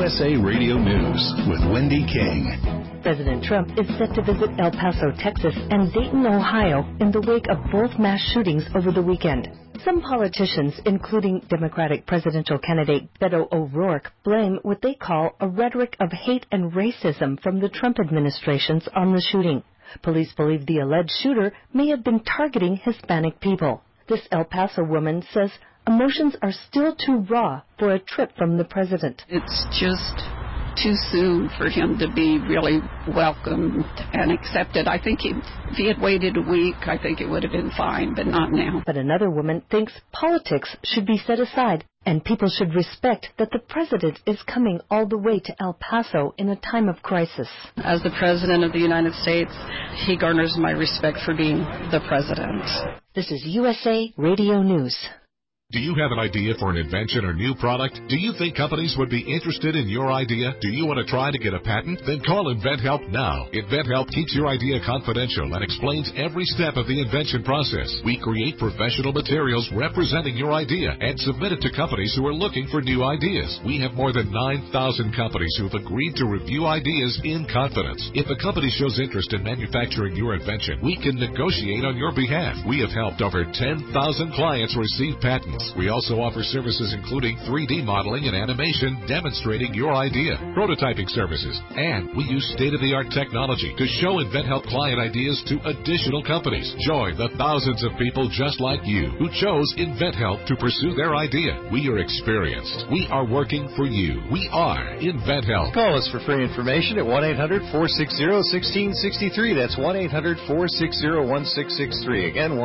USA Radio News with Wendy King. President Trump is set to visit El Paso, Texas and Dayton, Ohio in the wake of both mass shootings over the weekend. Some politicians, including Democratic presidential candidate Beto O'Rourke, blame what they call a rhetoric of hate and racism from the Trump administrations on the shooting. Police believe the alleged shooter may have been targeting Hispanic people. This El Paso woman says emotions are still too raw for a trip from the president. It's just too soon for him to be really welcomed and accepted. I think if he had waited a week, I think it would have been fine, but not now. But another woman thinks politics should be set aside and people should respect that the president is coming all the way to El Paso in a time of crisis. As the president of the United States, he garners my respect for being the president. This is USA Radio News. Do you have an idea for an invention or new product? Do you think companies would be interested in your idea? Do you want to try to get a patent? Then call InventHelp now. InventHelp keeps your idea confidential and explains every step of the invention process. We create professional materials representing your idea and submit it to companies who are looking for new ideas. We have more than 9,000 companies who have agreed to review ideas in confidence. If a company shows interest in manufacturing your invention, we can negotiate on your behalf. We have helped over 10,000 clients receive patents. We also offer services including 3D modeling and animation demonstrating your idea, prototyping services, and we use state-of-the-art technology to show InventHelp client ideas to additional companies. Join the thousands of people just like you who chose InventHelp to pursue their idea. We are experienced. We are working for you. We are InventHelp. Call us for free information at 1-800-460-1663. That's 1-800-460-1663. Again,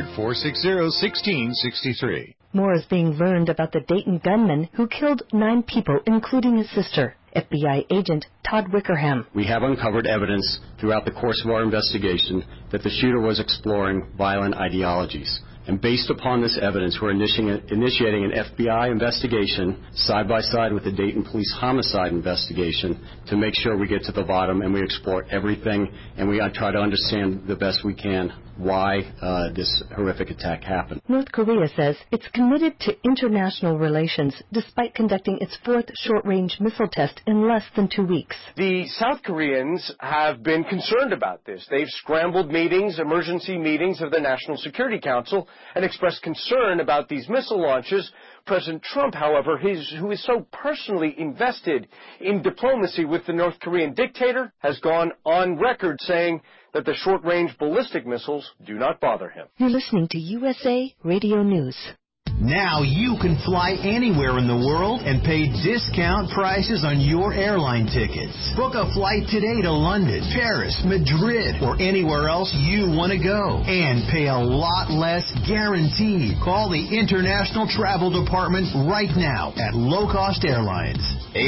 1-800-460-1663. More is being learned about the Dayton gunman who killed 9 people, including his sister. FBI agent Todd Wickerham. We have uncovered evidence throughout the course of our investigation that the shooter was exploring violent ideologies. And based upon this evidence, we're initiating an FBI investigation side by side with the Dayton Police homicide investigation to make sure we get to the bottom and we explore everything and we try to understand the best we can why this horrific attack happened. North Korea says it's committed to international relations despite conducting its 4th short-range missile test in less than 2 weeks. The South Koreans have been concerned about this. They've scrambled emergency meetings of the National Security Council, and expressed concern about these missile launches. President Trump, however, who is so personally invested in diplomacy with the North Korean dictator, has gone on record saying that the short-range ballistic missiles do not bother him. You're listening to USA Radio News. Now you can fly anywhere in the world and pay discount prices on your airline tickets. Book a flight today to London, Paris, Madrid, or anywhere else you want to go. And pay a lot less guaranteed. Call the International Travel Department right now at Low Cost Airlines.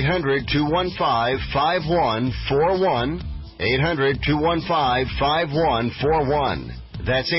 800-215-5141. 800-215-5141. That's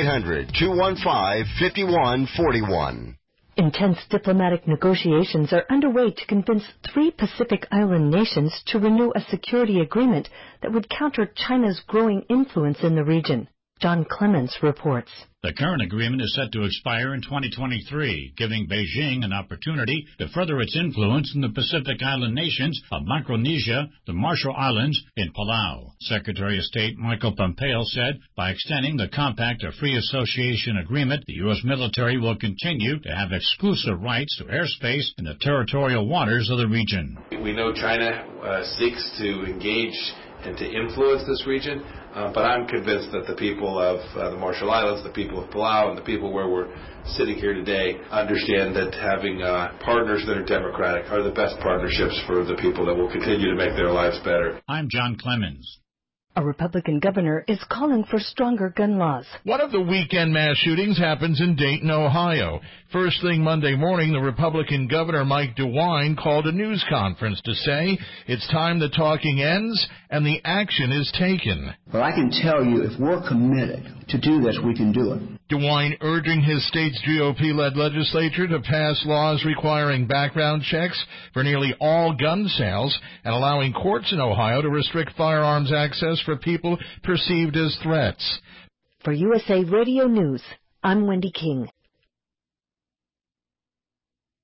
800-215-5141. Intense diplomatic negotiations are underway to convince 3 Pacific Island nations to renew a security agreement that would counter China's growing influence in the region. John Clemens reports. The current agreement is set to expire in 2023, giving Beijing an opportunity to further its influence in the Pacific Island nations of Micronesia, the Marshall Islands, and Palau. Secretary of State Michael Pompeo said by extending the Compact of Free Association Agreement, the U.S. military will continue to have exclusive rights to airspace in the territorial waters of the region. We know China seeks to engage and to influence this region, but I'm convinced that the people of the Marshall Islands, the people of Palau, and the people where we're sitting here today understand that having partners that are democratic are the best partnerships for the people that will continue to make their lives better. I'm John Clemens. A Republican governor is calling for stronger gun laws. One of the weekend mass shootings happens in Dayton, Ohio. First thing Monday morning, the Republican governor, Mike DeWine, called a news conference to say it's time the talking ends and the action is taken. But I can tell you, if we're committed to do this, we can do it. DeWine urging his state's GOP-led legislature to pass laws requiring background checks for nearly all gun sales and allowing courts in Ohio to restrict firearms access for people perceived as threats. For USA Radio News, I'm Wendy King.